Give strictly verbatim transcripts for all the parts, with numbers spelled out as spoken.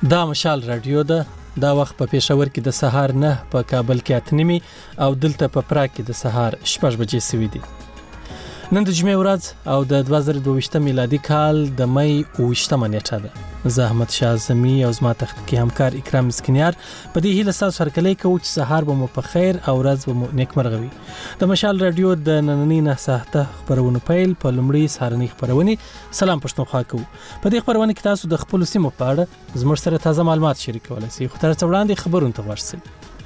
دا مشال رادیو ده. دا وخت په پېښور کې د سهار نه، په کابل کې اته نیمې او دلته په پراګ کې د سهار شپږ بجې سوي دي. نن د جمعې ورځ او د دوه زره دوه میلادي کال د مې اوویشتمه نیټه ده. زه احمد شاه اعظمي او زما تخنیکي همکار اکرام مسکینیار په دې هیله ستاسو هرکلی کوو چې سهار به مو په خیر او ورځ به مو نیکمرغه وي. د مشال رادیو د نننۍ نه ساعته خپرونو پیل په لومړۍ سهارنۍ خپرونې سلام پښتونخوا کوو. په دې خپرونه کې تاسو د خپلو سیمو په اړه زموږ سره تازه معلومات شریکولی سئ، خو تر څه وړاندې خبرونو ته ورشئ.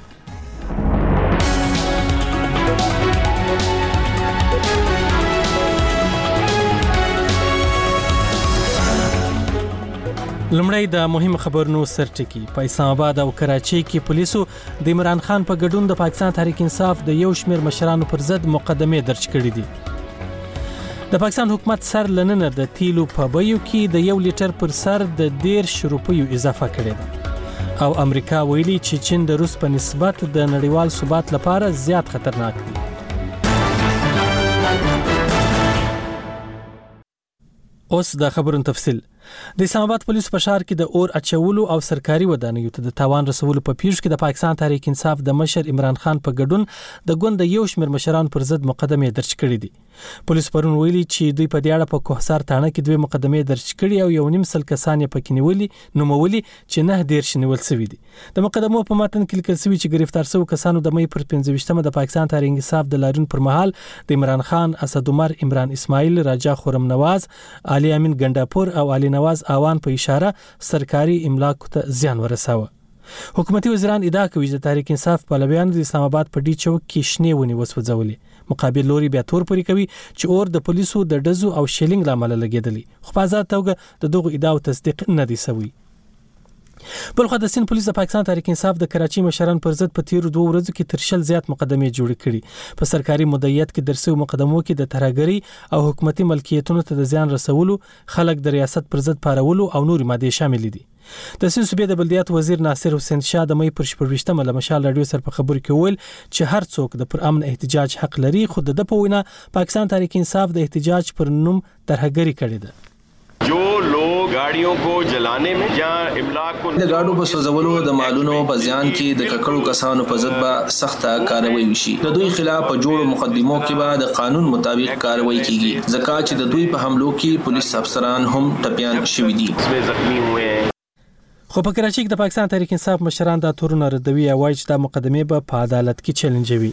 لمړی د مهم خبرونو سرټکی. په اسلام آباد او کراچۍ کې پولیسو د عمران خان په ګډون د پاکستان تحریک انصاف د یو شمېر مشرانو پر ضد مقدمې درج کړې دي. د پاکستان حکومت سر لننه د تیلو په بیو کې د یو لیټر پر سر د دیرش روپیو اضافه کړې ده، او امریکا ویلي چې چین د روس په نسبت د نړیوال ثبات لپاره زیات خطرناک دی. اوس د خبرونو تفصیل. د اسلام آباد پولیسو په ښار کې د اور اچولو او سرکاري ودانیو ته د تاوان رسولو په پیښو کې د پاکستان تحریک انصاف د مشر عمران خان په ګډون د ګوند د یو شمېر مشرانو پر ضد مقدمې درج کړې دي. پولیس پرون ویلي چې دوی په دې اړه په کوهسار تاڼه کې دوه مقدمې درج کړي او یو نیم سل کسان یې پکې نیولي نومولي چې نه دیرش نیول شوي دي. د مقدمو په متن کې لیکل شوي چې گرفتار شوو کسانو د مې پر پنځه ویشتمه د پاکستان تحریک انصاف د لاریون پر مهال د عمران خان، اسد عمر، عمران اسماعیل، راجا خرم نواز، علي امین ګنډاپور او علي نواز اوان په اشاره سرکاري املاک ته زیان ورساوه. حکومتي وزیران ادعا کوي چې تحریک انصاف پلویان د اسلام آباد په ډي چوک کې شنې ونې وسوځولې. مقابل لوري بیا تور پوري کوي چې اور د پولیسو د ډزو او شیلینګ لامل لګیدلی، خو په آزاد توګه د دغو ادعاو تصدیق نه دی شوی. بل خو د سین پولیس د پاکستان تحریک انصاف د کراچۍ مشران پر ضد په تیرو دوه ورځو کې تر شل زیات مقدمې جوړې کړي. په سرکاري مدعیت کې درسو مقدمو کې د ترهګرۍ او حکومتي ملکیتونو ته د زیان رسولو، خلک د ریاست پر ضد پارولو او نور مادې شامل دي. د سین صوبې د بلدیات وزیر ناصر حسین شاه د مې پر شپږویشتمه له مشال رادیو سره په خبرو کې وویل چې هر څوک د پر امن احتجاج حق لري، خو د په وینا پاکستان تحریک انصاف د احتجاج پر نوم ترهګري کړې ده. جو لوگ گاڑیوں کو جلانے میں یا املاک کو د گاډو په سوځولو د مالونو په ځان کې د ککړو کسانو په ضد به سخته کاروایی وشي. د دوی خلاف په جوړو مقدمو کې به د قانون مطابق کاروایی کیږي، ځکه چې د دوی په حملو کې پولیس افسران هم ټپیان شوي دي. زخمی ہوئے ہیں. خو په کراچۍ کې د پاکستان تحریک انصاف مشران دا تورونه ردوي او وایي چې دا مقدمې به په عدالت کې چیلنجوي.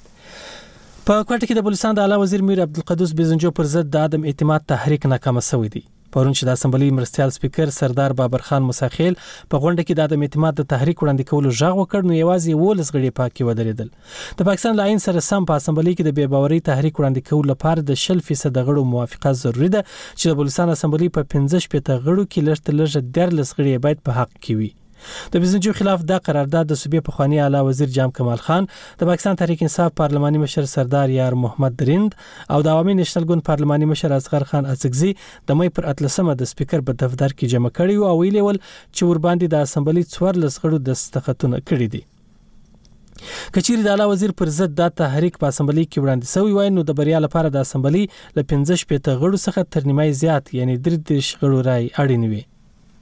په کوټه کې د بلوچستان د اعلی وزیر میر عبدالقدوس بیزنجو پر ضد د عدم اعتماد تحریک ناکام شوی دی. پرون چې د اسمبلی مرستیال سپیکر سردار بابر خان مساخیل په غونډه کې د عدم اعتماد د تحریک وړاندې کولو ژغ وکړ، نو یوازې یولس غړي پاکي ودرېدل. د پاکستان له عین سره سم په اسمبلی کې د بې باورۍ تحریک وړاندې کولو لپاره د شل فیصد غړو موافقه ضروري ده چې د بلوچستان اسمبلی په پنځه شپېته غړو کې لږ تر لږه دیارلس غړي باید په حق کې وي. د بیزنجو خلاف دا قرارداد د صوبې پخوانی اعلی وزیر جام کمال خان، د پاکستان تحریک انصاف پارلماني مشر سردار یار محمد درند او د عوامي نېشنل ګوند پارلماني مشر اصغر خان اڅکزي د مې پر اتلسمه د سپیکر په دفتر کې جمع کړي او ویلي ول چې ورباندې د اسمبلی څوارلس غړو دستخطونه کړي دي. کچېرې د اعلی وزیر پر ضد دا تحریک په اسمبلی کې وړاندې شوی وای، نو د بریا لپاره د اسمبلی له پنځه شپېته غړو څخه تر نیمای زیات یعنی درې دېرش غړو رای اړین وي.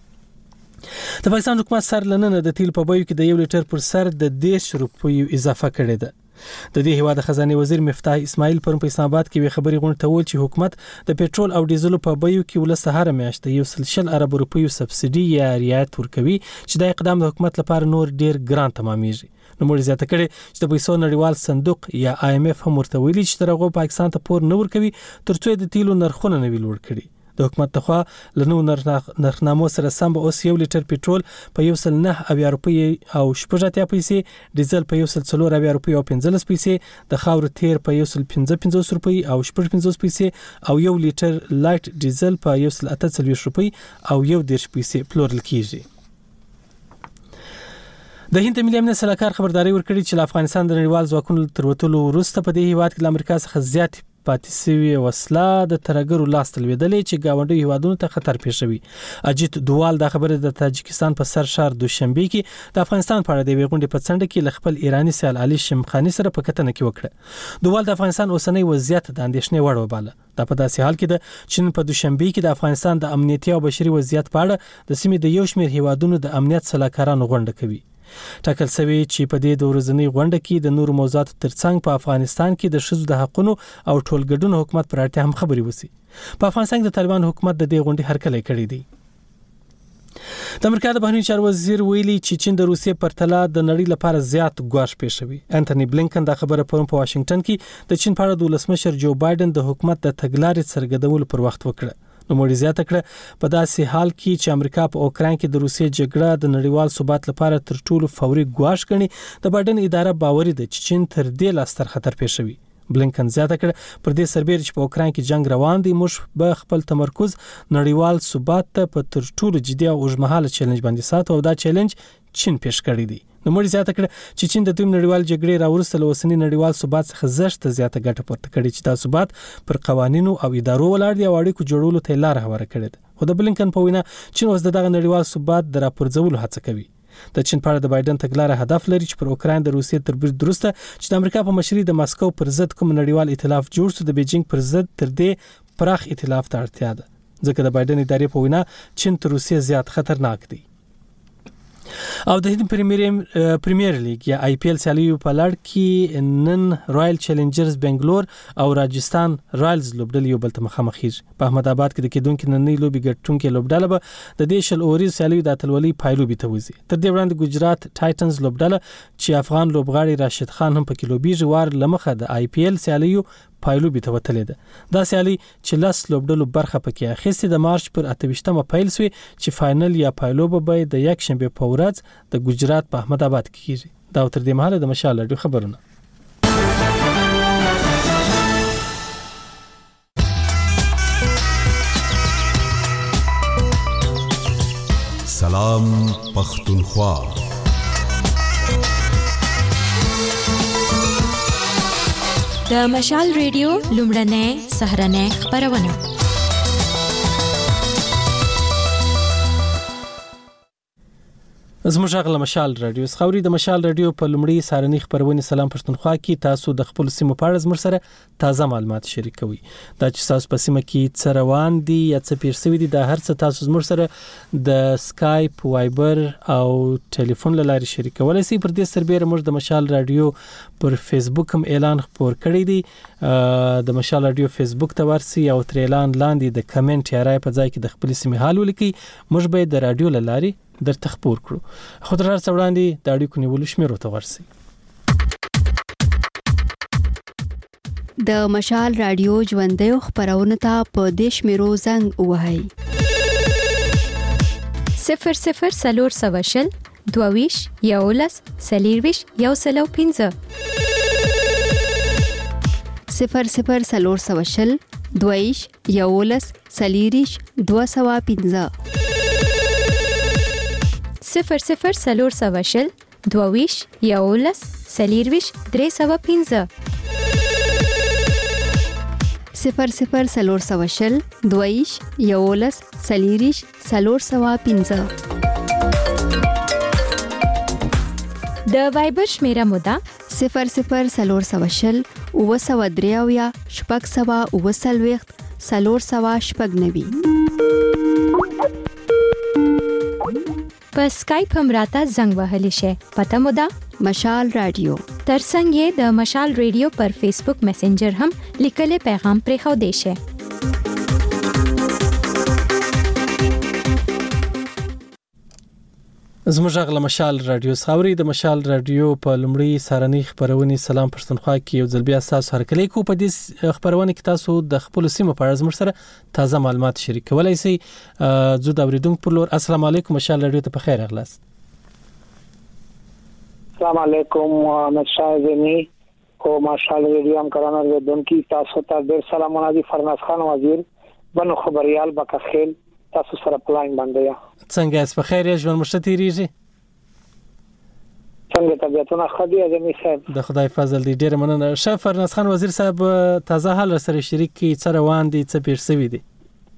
د پاکستان حکومت سر لننه د تیل په بیو کې د یو لیټر پر سر د دیرش روپیو اضافه کړې ده. د دې هیواد خزانه وزیر مفتاح اسماعیل پرون په اسلام آباد کې وی خبري غونډه ته ویل چې حکومت د پېټرول او ډیزل په بیو کې ول سهار میاشت یو سل شل ارب روپیو سبسیډي یا رعایت ورکوي، چې د اقدام د حکومت لپاره نور ډیر ګران تمامېږي. نو موږ زیاته کړي چې د پیسو نړیوال صندوق یا آی ایم اف هم ورته ویلي چې ترغه پاکستان ته پور نه ورکوي ترڅو د تیلو نرخونه نه ویل لوړ کړي. د حکومت تخوا لنو نرخنامو سره سم به اوس یو لیټر پېټرول په یو سل نه اویا روپۍ او شپږ اتیا پیسې، ډیزل په یو سل څلور اویا روپۍ او پنځلس پیسې، د خاورو تیر په یو سل پنځه پنځوس روپۍ او شپږ پنځوس پیسې او یو لیټر لایټ ډیزل په یو سل اته څلوېښت روپۍ او یو دېرش پیسې پلورل کیږي. د هند ملي امنیت سلاکار خبرداري ورکړي چې افغانستان د نړیوال ځواکونو تر وتلو وروسته په دې هیواد کې د امریکا څخه زیات پاتې شوی وسله د ترګرو لاس ته لویدلې چې گاونډي هیوادونو ته خطر پیښوي. اجیت دوال د خبره د تاجکستان په سر شهر دوشنبه کې د افغانستان په اړه د غونډې په څنډه کې ل خپل ایرانی سیال علي شمخانی سره په کتنه کې وکړه. دوال د افغانستان اوسنۍ وضعیت د اندېښنې وړ وباله. دا په داسې حال کې د چین په دوشنبه کې د افغانستان د امنیتي او بشري وضعیت په اړه د سیمې د یو شمېر هیوادونو د امنیت سلاکارانو غونډه کوي. ټاکل شوی چې په دې د ورځنۍ غونډه کې د نورو موضوعاتو ترڅنګ په افغانستان کې د ښځو د حقوقو او ټولګډون حکومت پر اړتیا هم خبرې وشي. په افغانستان کې د طالبان حکومت د دې غونډې هرکلی کړی دی. د امریکا د بهرنیو چارو وزیر ویلي چې چین د روسیې پرتله د نړۍ لپاره زیات ګواښ پیښوي. انټونی بلینکن دا خبره پرون په واشنگټن کې د چین په اړه د ولسمشر جو بایدن د حکومت د تګلارې څرګندولو پر وخت وکړه. نو مړي زیاته کړه په داسې حال کې چې امریکا په اوکراین کې د روسیې جګړه د نړیوال ثبات لپاره تر ټولو فوري ګواښ ګڼي، د بایدن اداره باوري ده چې چین تر دې لا ستر خطر پیښوي. بلینکن زیاته کړه پر دې سربېره چې په اوکراین کې جنگ روان دی، موږ به خپل تمرکز نړیوال ثبات ته په تر ټولو جدي او اوږدمهاله چیلنج باندې ساتو او دا چیلنج چین پیښ کړی دی. نو مړي زیاته کړه چې چین د دویم نړیوال جګړې راوروسته له اوسنی نړیوال ثبات څخه زښت زیاته ګټه پورته کړې چې دا ثبات پر قوانینو او ادارو ولاړ دی او اړیکو جوړولو ته لار هواره کړې ده. خو د بلینکن په وینا چین اوس دغه نړیوال ثبات د راپرځولو هڅه کوي. د چین په اړه د بایدن تګلارې هدف لري چې پر اوکراین د روسیې تر برید درسته چې د امریکا په مشرۍ د ماسکو پر ضد کوم نړیوال ائتلاف جوړ شو، د بیجینګ پر ضد تر دې پراخ ائتلاف ته اړتیا ده، ځکه د بایدن ادارې په وینا چین تر روسیې زیات خطرناک دی. او د هند پریمیر پریمیر لیګ یا آی پی ایل سیالیو په لړ کې نن رائل چیلنجرز بنگلور او راجستان رائلز لوبډلې یو بل ته مخامخ کیږي. په احمد آباد کې د کېدونکو نننۍ لوبي ګټونکو لوبډله به د دې شل اوري سیالیو د اتلولۍ پایلوبي ته وځي. تر دې وړاندې ګجرات ټایټنز لوبډله چې افغان لوبغاړي راشد خان هم پکې لوبيږي وار لمخه د آی پی ایل سیالیو پایلوبي ته وتلې ده. دا سیالي چې لاس لوبډلو برخه پکې اخیستې د مارچ پر اته ویشتمه پیل شوې چې فائنل یا پایلوبه به د یک شنبه په ورځ د ګجرات په احمد آباد کې کیږي. دا تر دې مهاله د مشال رادیو خبرونه. سلام پختونخوا. د مشال ریډیو لومړنۍ سهرنۍ خبرونه. زموږ غل مشال رادیو خبري د مشال رادیو په لومړی سهرنۍ خبرونه سلام پښتونخوا کې تاسو د خپل سیمو په اړه زموږ سره تازه معلومات شریکوي. دا چې تاسو په سیمه کې څه روان دي یا څه پېښ شوي دي، دا هر څه تاسو زموږ سره د سکایپ، وایبر او ټلیفون له لارې شریکولای شئ. پر دې سربېره موږ د مشال رادیو پر فیسبوک هم اعلان خپور کړی دی. د مشال رادیو فیسبوک ته ورسئ او تر اعلان لاندې د کمنټ یا رائے په ځای کې د خپل سیمې حال ولیکئ. موږ به د رادیو له لارې در تخپور کړو. خو تر هر څه وړاندې د اړیکو نیولو شمیرو ته ورسئ. د مشال رادیو ژوندۍ خبرونه ته په دې شمیرو زنګ ووهئ: صفر صفر څلور سوه شل دوه ویشت یولس څلېرویشت یو سل او پنځه، صفر صفر څلور سوه شل دوه ویشت یولس څلېرویشت دوه سوه پنځه، صفر صفر څلور سوه شل دوه ویشت یولس څلېرویشت درې سوه پنځه، صفر صفر څلور سوه شل دوه ویشت یولس څلېرویشت څلور سوه پنځه. د وایبر شمیره مو ده صفر صفر څلور سوه شل اووه سوه درې اویا شپږ سوه اووه څلوېښت څلور سوه شپږ نوي. په سکایپ هم راته زنګ وهلی شي. پته مو ده مشال رادیو. ترڅنګ یې د مشال ریډیو پر فیسبوک میسنجر هم لیکلي پیغام پرې خو دی شي. زموږ غل مشال رادیو خبري د مشال رادیو په لومړی سهرنۍ خبرونه سلام پښتونخوا کې یو ځل بیا تاسو هرکلی کو. په دې خبرونه کې تاسو د خپل سیمه په اړه زموږ سره تازه معلومات شریکولای شئ. زه د اوریدونکو پر لور السلام علیکم. مشال رادیو ته په خیر اغلاست. السلام علیکم مشال زمي او مشال رادیو هم کرانه اوریدونکو تاسو ته ډیر سلامونه دي. فرناز خان وزیر بنو خبريال بکخیل تاسو سره پلاین باندې یا څنګه اس په خیر ژوند مشته تیریږي؟ څنګه طبيعتونه خدي اعظمي صاحب د خدای فضل دی ډیر مننه. شاه فرناز خان وزیر صاحب تازه حال سره شریک کی څه روان دي څه پیر سوي دي؟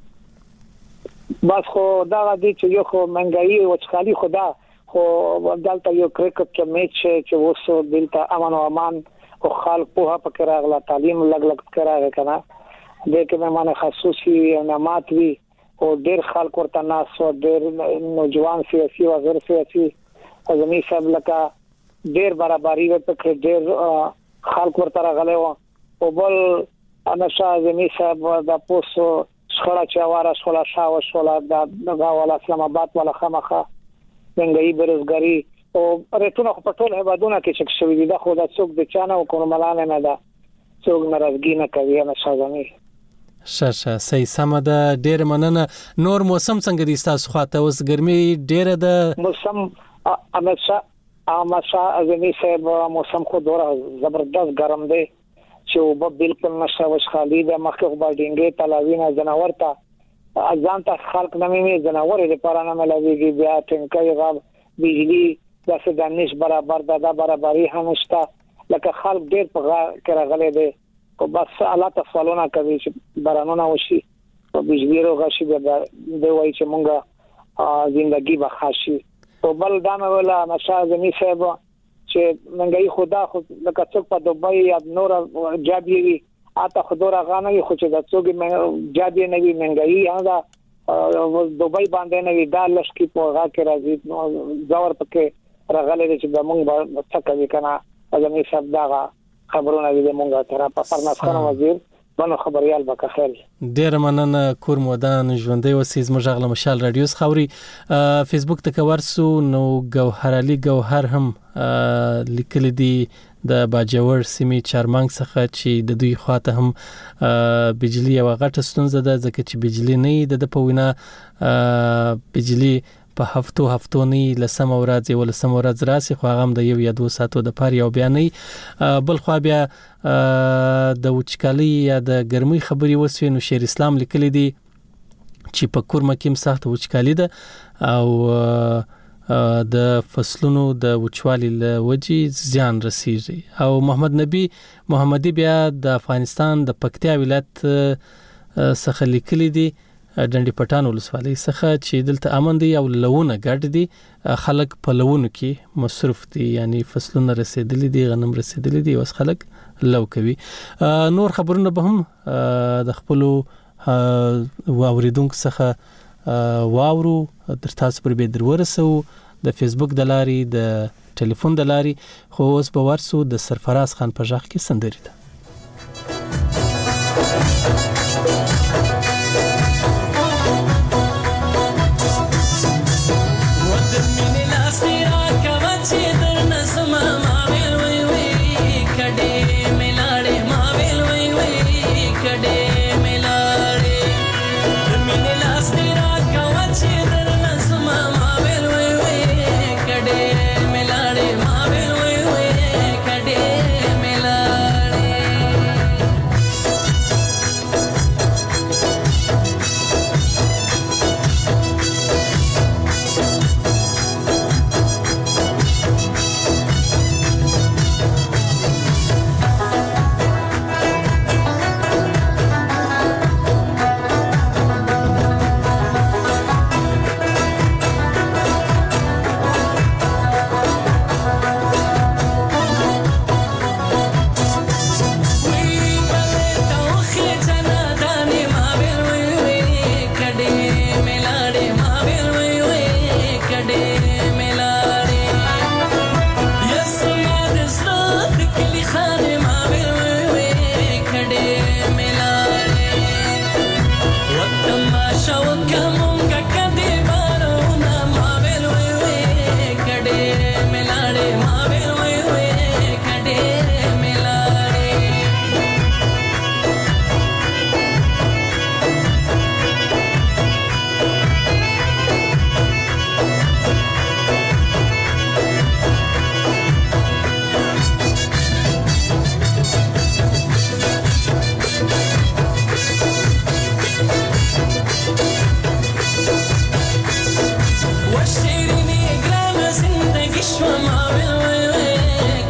بس خو دا غدي چې یو خو منګایي او چخالي خدا خو دلته یو کرکټ کې میچ چې وسو دلته امن او امان او خلک په پکې راغله تعلیم لګ لګ کراغه کنه د کې مېمانه خصوصي نعمت وی او ډیر خلک ورته ناس او ډیر نوجوان سیاسي او غیر سیاسي اعظمي صاحب لکه ډیر برابرۍ په ډیر خلک ورته راغله او بل انا شاه اعظمي صاحب د پوسو شخړه چې واره شولا شاو شولا د غواله اسلام آباد ولا خمخه څنګه بیروزګاری او رټونه په ټول هیوادونو کې چې شوی دی خو د څوک د چانه او کوملانه نه ده څوک ناراضګي نه کوي نه شاګانی شاشه صحیح سم ده ډیر مننه. نور موسم څنګه دي تاسو خواته اوس ګرمي ډیره ده موسم امشا امشا اعظمي صاحب موسم خو ډوره زبردست ګرم دی چې وب بالکل نشه وش خالی ده مخکې خو باندې تلاوینه جناور ته ځان ته خلق نه مې جناور لپاره نه ملويږي بیا ټینګي غاب بجلی داسې دانش برابر ده برابرۍ هم شته لکه خلق ډیر په کراغله دي او بس الله تفصیلونه کوي چې بارانونه وشي او بجلی روغشي د دوی چې مونږه ژوندۍ به خاصي او بل دا مې ولا نشه زمي صاحب چې منګي خدا خو لکه څوک په دوبۍ یا نور جابي وي اته خدای غانوي خو چې د څوک جابي نه وي منګي هغه دوبۍ باندې نه وي دا لشکې په هغه کې راځي زور پکې راغلي چې د مونږ څه کوي کنه اعظمي صاحب دا خبرونه دي مونږه تر په فرناز خان وزیر بنو خبريال بک خیر ډیر مننه کور مودان ژوندۍ وسیز مشغله مشال رادیوس خوري فیسبوک ته ورسو نو گوهر علي گوهر هم لیکل دي د باجوړ سیمې چارمنګ څخه چې د دوی خواته هم بجلی او غټه ستونزه ده ځکه چې بجلی نه د پوینه بجلی په هفتو هفتو نه لسم ورځ یو لسم ورځ راسي خو هغه د یو یا دوه ساعتو د پاره یو بیانې بل خو بیا د وچکالي یا د ګرمۍ خبري وسوي نو شیر اسلام لیکلي دي چې په کورمه کې سخت وچکالي ده او د فصلونو د وچوالي لوجي زیان رسیږي او محمد نبی محمدي بیا د افغانستان د پکتیا ولایت څخه لیکلي دي ډنډي پټان ولسوالۍ څخه چې دلته امن دي او لونه ګډ دي خلک په لونو کې مصرف دي یعنی فصلونه رسیدلي دي غنم رسیدلي دي اوس خلک لو کوي. نور خبرونه به هم د خپل واوریدونکو څخه واورو تر تاسو پر به درورسو د فیسبوک د لاري د ټلیفون د لاري خو اوس به ورسو د سرفراز خان په ځخ کې سندري ده.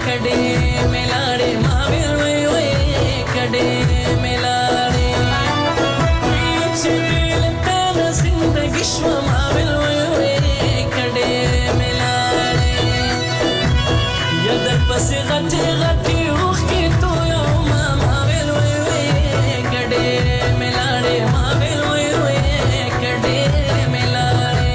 کډې ملاړې ما ویل وې وې کډې ملاړې چې لکه د زندګي شوه ما ویل وې وې کډې ملاړې یا در پسې غټې غټې اوښکې تویو ما ما ویل وې وې کډې ملاړې ما ویل وې وې کډې ملاړې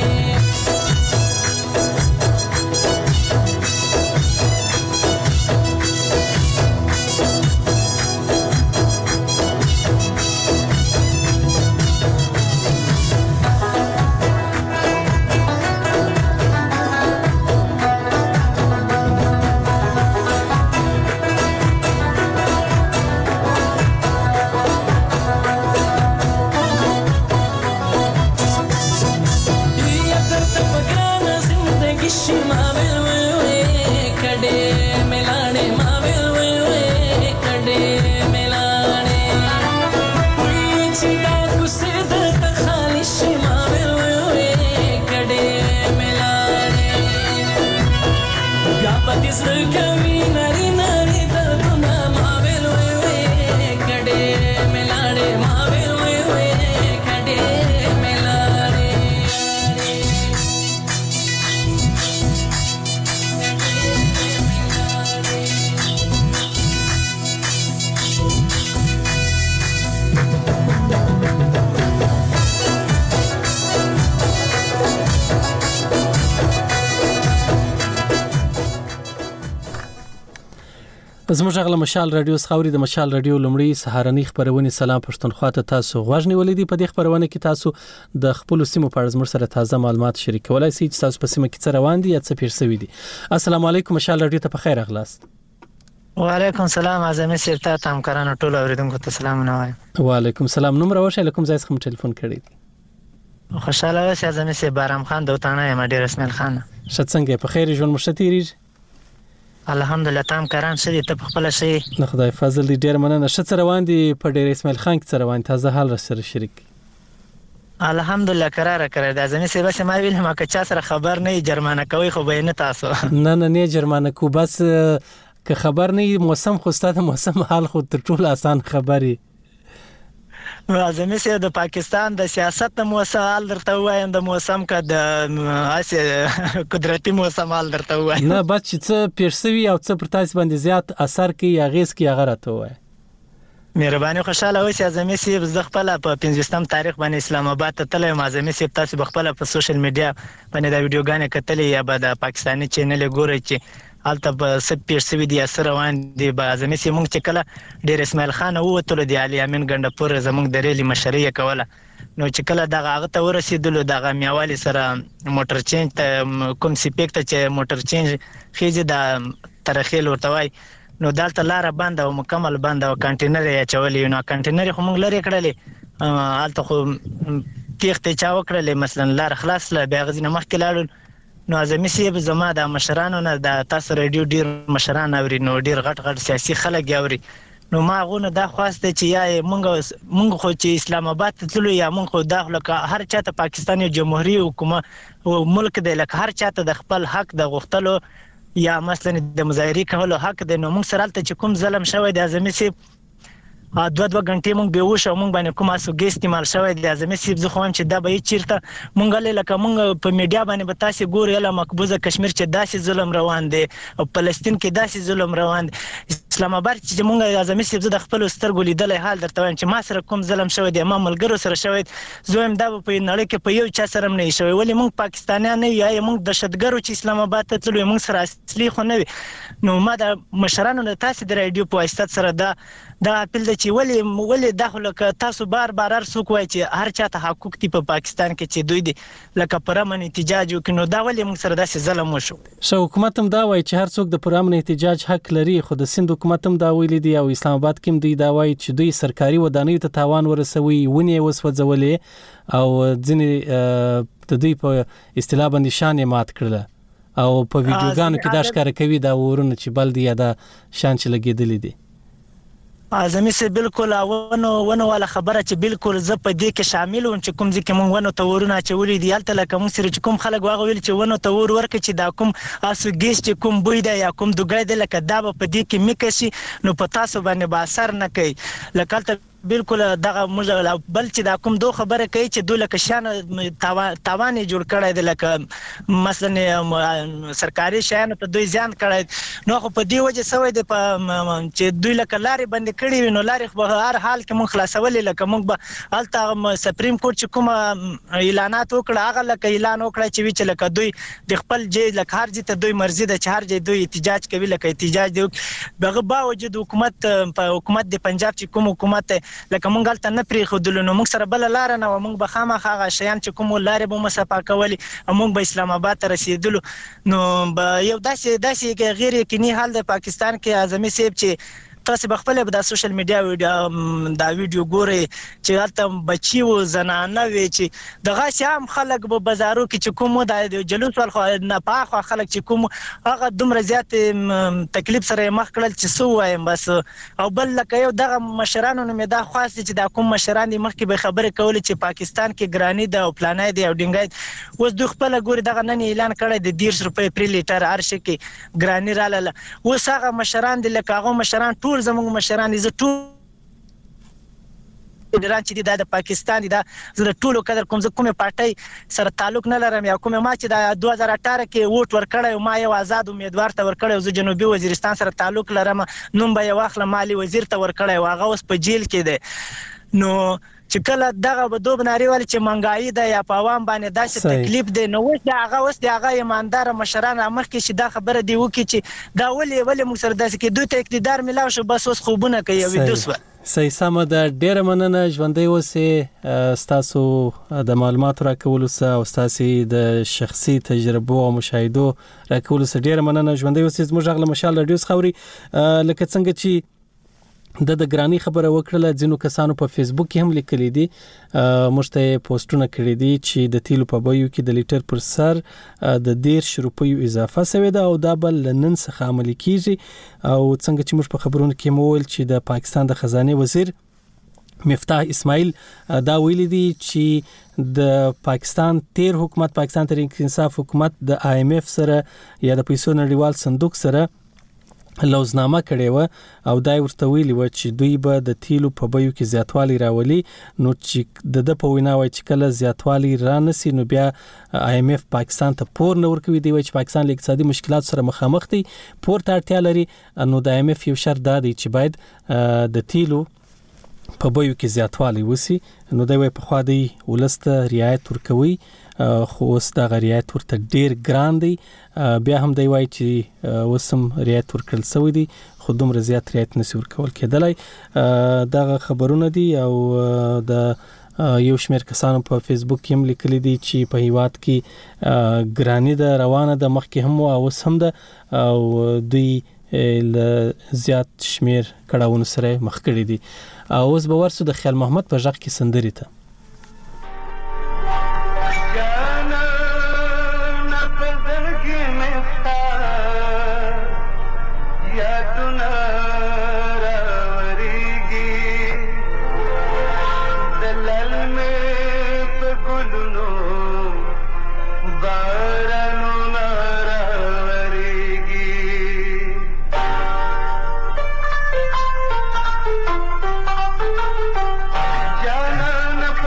زموږ غل مشال رادیو خاوري د مشال رادیو لمړی سهارنی خبرونه سلام پښتونخوا ته تاسو غوښنی ولیدي په دې خبرونه کې تاسو د خپل سیمو په اړه زموږ سره تازه معلومات شریکولای شئ چې تاسو په سیمه کې څه روان دي یا څه پیر شوی دي. السلام علیکم مشال رادیو ته په خیر اغلاست. وعلیکم السلام اعظمي سرتا تام کرانو ټول اوریدونکو ته سلام نه وایم. وعلیکم السلام. نوم راوښه لکم ځای څخه ټلیفون کړی دی. خوشاله اوسئ اعظمي سي بارام خان دوتانه یم ډیر اسماعیل خان. شڅنګ په خیر ژوند مشتتیری. الحمدلله تام کران سړي ته په خپل شي. نه خدای فضل دې ډیر مننه. شڅ روان دي په ډیر اسماعیل خان کې روان تازه حال سره شریک. الحمدلله قرار کړی د اعظمي سي بس ما ویل ما که چا سره خبر نه جرمانه کوي خو به نه تاسو. نه نه نه جرمانه کو بس که خبر نه موسم خو ستاسو موسم حال خو تر ټولو آسان خبري. اعظمي سي د پاکستان د سیاست د موسم حال درته وایم د موسم کا د اسه قدرتي موسم حال درته وایم. نه بچ څه پیرسوي او څه پر تاسو باندې زیات اثر کوي یا غیس کوي هغه راته وای. مهرباني خوشاله اوسئ اعظمي سي ز خپل په پنځوستم تاریخ باندې اسلام آباد ته تلم. اعظمي سي تاسو بخپل په سوشل میډیا باندې دا ویډیوګانې کتلې یا به د پاکستاني چینل ګورئ چې الته په سب پیرسوي دي اثر روان دي. به اعظمي سي مونږ چې کله ډیر اسماعیل خان ووتلو دی علي امین ګندپور زمونږ د ریلی مشري کوله نو چې کله دغه هغه ته ورسېدلو دغه میوالي سره موټر چینج ته کوم سپیک ته چې موټر چینج خېجه د ترخیل ورته وای نو دلته لار بند او مکمل بند او کانټینر یې چولې نو کانټینر خو مونږ لري کړلې الته خو تیخته چا وکړلې مثلا لار خلاص له بیا غزنه مخکې لاړو نو اعظمي سي زما د مشرانو نه د تاسو رادیو ډیر مشران اوري نو ډیر غټ غټ سیاسي خلک اوري نو ما غونه دا خواسته چې یا مونږ مونږ خو چې اسلام آباد ته تلو یا مونږ خو داخله که هر چاته پاکستاني جمهوریت حکومت او ملک دی لکه هر چاته د خپل حق د غوښتلو یا مثلا د مظاهرې کولو حق دی نو مونږ سره الته چې کوم ظلم شوی د اعظمي سي دوه دوه غنټې مونږ به وښه مونږ باندې کوم اسو ګې استعمال شوی د اعظمي سي زه خو هم چې دا به چیرته مونږ له لکه مونږ په میډیا باندې به تاسو ګورئ له مقبوضه کشمیر چې داسې ظلم روان دي او فلسطین کې داسې ظلم روان دي اسلام آباد چې مونږ اعظمي سي د خپل سترګو لیدل حال درته وایم چې ما سره کوم ظلم شوی دی ما ملګرو سره شوی زه هم دا په نړۍ کې په یو چا سره نه شوی ولی مونږ پاکستانیان نه یا مونږ دهشتګرو چې اسلام آباد ته تلو مونږ سره اصلي خو نه نو ما د مشرانو د تاسو د رادیو په واسطه سره دا دا اپیل د چې ولی ولی داخله ک تاسو بار بار هر څوک وای چې هر چاته حقوق دی په پاکستان کې چې دوی دي لکه پرامن احتجاج وکړو دا ولی موږ سره داسې ظلم وشو شو حکومت هم دا وای چې هر څوک د پرامن احتجاج حق لري خو د سند حکومت هم دا ویلي دی او اسلام آباد کې هم دی دا وای چې دوی سرکاري ودانیو ته تاوان ورسوي ونی وسوځولې او ځینې د دوی په اصطلاح باندې شان مات کړل او په ویډیوګانو کې دا ښکار کوي دا ورونه چې بل دی یا دا شان چې لګیدلې دي اعظمي سي بالکل ونه ونه والا خبره چې بالکل زه په دې کې شامل وم چې کوم ځکه مونږ ونه تورونه چولې دی الته لکه مونږ سره چې کوم خلک واغ ویل چې ونه تور ورکه چې دا کوم اسو ګیس چې کوم بوی دی یا کوم دوګای دی لکه دا په دې کې میکسي نو په تاسو باندې با اثر نه کوي لکه بالکل دغه موږ بل چې دا کوم دو خبره کوي چې دوی لکه شان تاوان جوړ کړی دی لکه مثلا سرکاري شیانو ته دوی ځان کړی نو خو په دې وجه سوی دی چې دوی لکه لارې بندې کړي وي نو لارې خو هر حال کې مونږ خلاصولې لکه مونږ به هلته سپریم کورټ چې کومه اعلانات وکړه هغه لکه اعلان وکړه چې وي چې لکه دوی د خپل ځای لکه هر ځای ته دوی مرضي ده چې هر ځای دوی احتجاج کوي لکه احتجاج دی دغه باوجود حکومت په حکومت د پنجاب چې کوم حکومت لکه مونږ هلته نه پرېښودلو نو مونږ سره بله لاره نه وه مونږ به خامخا هغه شیان چې کوم لارې به مو صفا کولې مونږ به اسلام آباد ته رسېدلو نو به یو داسې داسې غیر یقیني حال د پاکستان کې اعظمي صاحب چې تاسو به خپل د سوشل میډیا ویډیو دا ویډیو ګورئ چې هلته بچي و زنانه وي چې دغسې عام خلک به بازارو کې چې کوم د جلوس والخوا ناپاخوا خلک چې کوم هغه دومره زیات تکلیف سره یې مخ کړل چې څه ووایم بس او بل لکه یو دغه مشرانو نه مې دا خواست چې دا کوم مشران دي مخکې به خبرې کولې چې پاکستان کې ګراني ده او پلانی دی او ډینګی اوس دوی خپله ګوري دغه نن اعلان کړی د دیرش روپۍ پرې لیټر هر شي کې ګراني رالاله اوس هغه مشران دي لکه هغه مشران ټول زموږ مشران دي زه ټول ایران چې دی دا د پاکستان دی دا زه د ټولو قدر کوم زه کومې پارټۍ سره تعلق نه لرم یا کومې ما چې د دوه زره اټاره کې ووټ ورکړی ما یو آزاد امیدوار ته ورکړی زه جنوبي وزیرستان سره تعلق لرم نوم به یې واخلم مالي وزیر ته ورکړی او هغه اوس په جیل کې دی نو چې کله دغه به دوب نارې ولې چې منګایي ده یا په عوام باندې داسې تکلیف دی نو اوس د هغه اوس د هغه ایمانداره مشران مخکې چې دا خبره دی وکړي چې دا ولې ولې موږ سره داسې کې دوی ته اقتدار میلاو شو بس اوس خوبونه کوي او ویده سوه صحیح سمه ده ډېره مننه ژوندی اوسې ستاسو د معلوماتو راکولو څخه او ستاسې د شخصي تجربو او مشاهدو راکولو څخه ډېره مننه ژوندی اوسې زموږ غږ له مشال راډیو څخه اوري لکه څنګه چې د د ګرانی خبره وکړه ځینو کسانو په فیسبوک کې هم لیکلي دي موږ ته پوسټونه کړي دي چې د تیلو په بیو کې د لیټر پر سر د دیرش روپیو اضافه شوې ده او دا بل نن څخه عملي کیږي او څنګه چې موږ په خبرونو کې مو ویل چې د پاکستان د خزانه وزیر مفتاح اسماعیل دا ویلي دي چې د پاکستان تیر حکومت پاکستان تحریک انصاف حکومت د آی ایم ایف سره یا د پیسو نړیوال صندوق سره لوزنامه کړې و او دا ورته ویلي و چې دوی به د تیلو په بیو کې زیاتوالی راولي نو چې د د په وینا وای چې کله زیاتوالی را نسی نو بیا آی ایم ایف پاکستان ته پور نه ورکوي دی چې پاکستان له اقتصادي مشکلات سره مخامخ دی پور ته اړتیا لري نو د آی ایم ایف یو شرط دا دی چې باید د تیلو په بیو کې زیاتوالی وسی نو دوی په خوا دی ولسته رعایت ورکوي خو اوس دا رعایت ورته ډیر ګران دی بیا هم دی وای چې وسم رعایت ورکړل سوی دی خو دومره زیات رعایت نسی ورکول کېدلای دا خبرونه دي او د یو شمېر کسانو په فیسبوک کې هم لیکلي دي چې په هیواد کې ګرانی ده روانه ده مخکې هم او اوس هم ده او دوی له زیات شمېر کړهونو سره مخ کړي دي اوس به ورسو د خیال محمد په ژغ کې سندري ته जाना न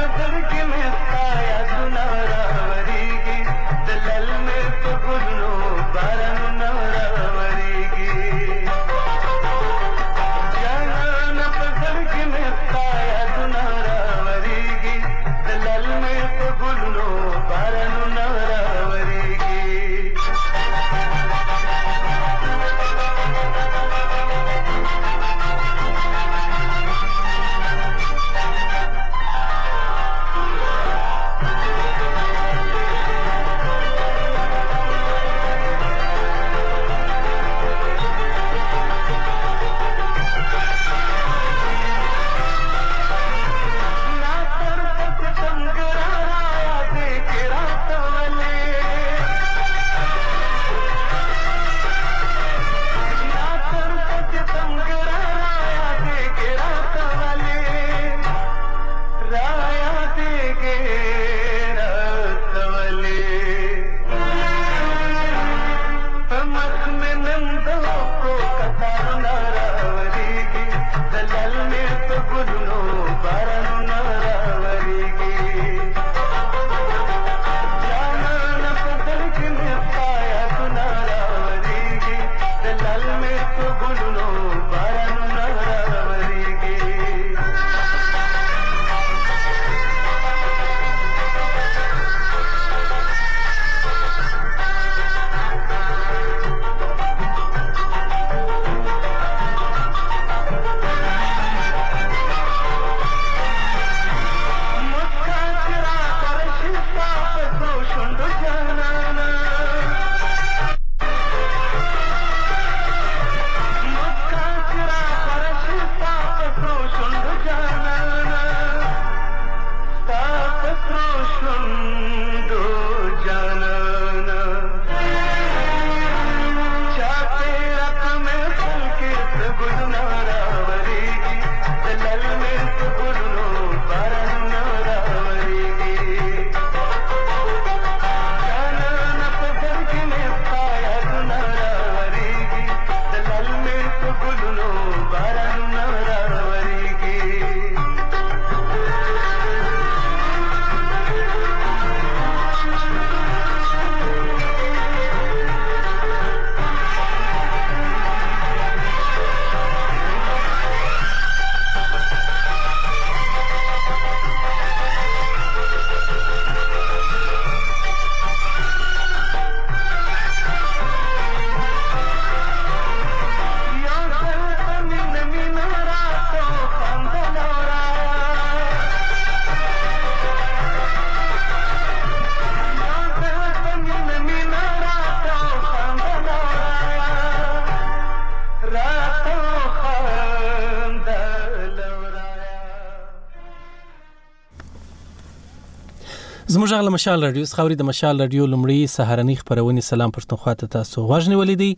زموږ غل مشال رادیو خبري د مشال رادیو لمړی سهارنی خبرونه سلام پښتونخوا ته تاسو غوښنی ولیدي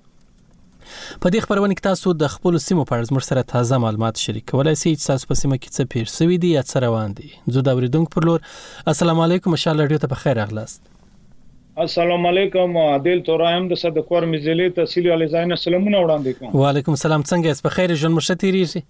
په دې خبرونه کې تاسو د خپل سیمو په اړه زموږ سره تازه معلومات شریکولای شئ چې تاسو په سیمه کې څه پیر سوي دي یا څه روان دي زه دا اوریدونکو پر لور السلام علیکم مشال رادیو ته بخیر اغلاست السلام علیکم عادل تورایم د صدقور مزلی تحصیل علی زاین سلامونه وړاندې کوم وعلیکم السلام څنګه یاست بخیر ژوند مشتریږي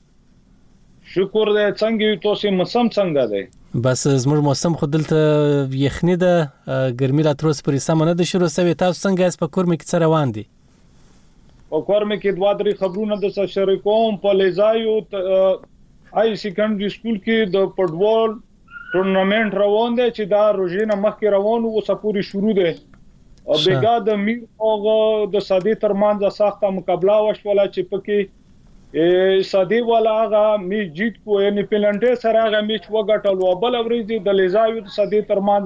شکر دې څنګه تاسو موسم څنګه دی بس زموږ موسم خو دلته یخنی ده ګرمي لا تر اوسه پرې سم نه ده شروع شوی تاسو څنګه یاست په کور مې کې څه روان دي په کور مې کې دوه درې خبرونه د سره شریکوم په لیزایو آی سیکنډري سکول کې د فوټبال ټورنمنت روان دی چې دا روزینه مخکې روان او سپوري شروع دی او بیګا د میر او د سادي ترمنځ سخته مقابله وشوله چې پکې ا سادي والا هغه می جیت کو یعنی پلنټه سره هغه میچ وګټل او بل ورځ د لیزایو د سادي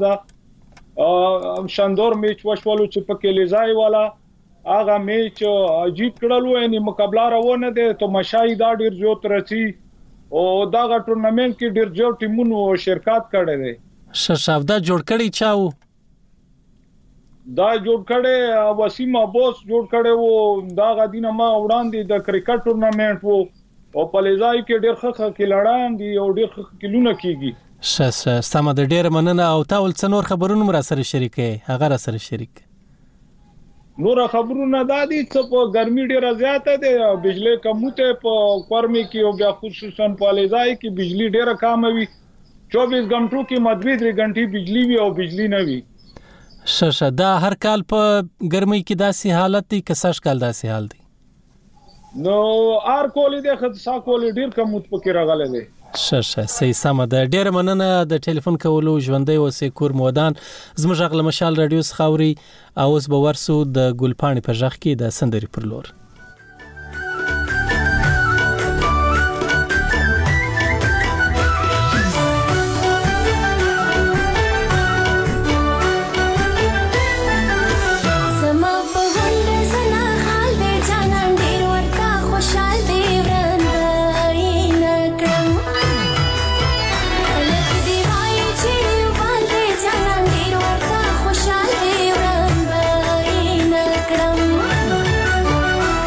ترمنځ شاندور میچ وشولو چې پکې لیزای والا هغه میچ جیت کړل یعنی مقابله روانه ده ته مشای دا ډیر جو ترسي او دا ټورنمنت کې ډیر جو ټیمونو شرکت کړي دي ششافدا جوړ کړي چاو دا جوړ کړي وسیم ابوس جوړ کړي وو دا غدینه ما وړاندې د کرکټ ټورنمنت وو او په لیزای کې ډیر ښه کھلاړان دي او ډیر ښه کلونه کیږي ش ش سم د ډیر مننه او تاول څنور خبرونه مر سره شریکې هغه را سره شریک نور خبرونه دا دي چې په ګرمي ډیره زیاته ده بجلی کموته په کورمي کې او بیا خصوصا په لیزای کې بجلی ډیره کم وي چوبیس غنټو کې مدوي درې غنټې بجلی وي او بجلی نه وي ششه دا هر کال په ګرمۍ کې داسې حالت دی که سږ کال داسې حال دی نو ار کولی د خدسا کولی ډیر کم متفکر راغله دی ششه صحیح سم ده ډیر مننه د ټلیفون کولو ژوندۍ اوسې کور مودان زموږ غل مشال رادیو خاوري او اوس به ورسو د ګلپاڼې په ژغ کې د سندري پر لور خوشحال دی وران به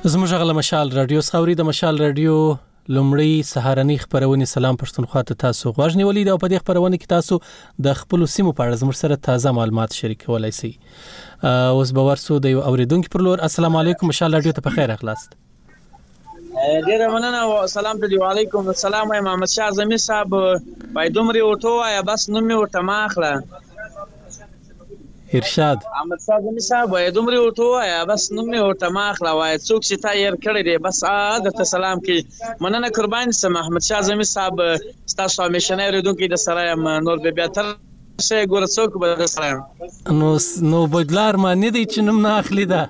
زموږ غل مشال رادیو خوري د مشال رادیو لومړی سهارنی خبرونه سلام پښتونخوا ته تاسو غوښنی ولید او په دې خبرونه کې تاسو د خپل سیمو په اړه زموږ سره تازه معلومات شریکولای شئ. اوس به ورسو د اوریدونکو پر لور. السلام علیکم مشال رادیو ته په خیر اخلاص. ډیره مننه او سلام ته دی. وعلیکم السلام. محمد شاه زمي صاحب پای دومره اوټو یا بس نوم می ورته ماخله ارشاد محمد شاه زمي صاحب وای دومره اوټو یا بس نوم می ورته ماخله وای څوک چې تا ير کړی دی بس د سلام کې مننه قربان سم. محمد شاه زمي صاحب تاسو همیشه نه ریدونکو د سره نور به بیا تر څه ګور څوک به د سره نو نو بدلار معنی دی چې نوم نه اخلي دا